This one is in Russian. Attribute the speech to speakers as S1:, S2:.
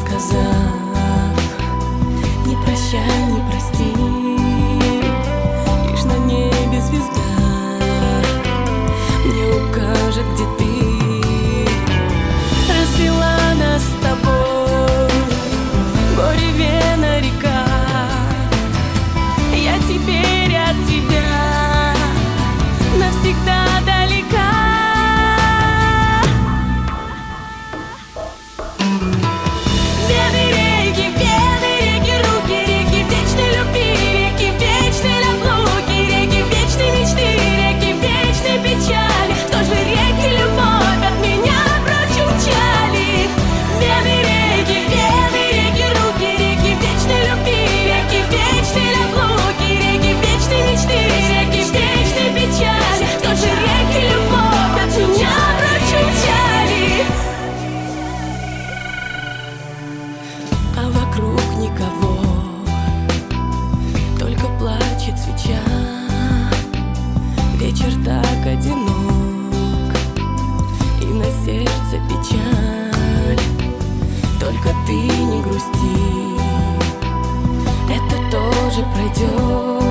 S1: сказав ни прощай, ни прости, лишь на небе звезда мне укажет, где ты. Развела нас с тобой горе-вена река, я теперь от тебя навсегда далека. А вокруг никого, только плачет свеча. Вечер так одинок, и на сердце печаль. Только ты не грусти, это тоже пройдет.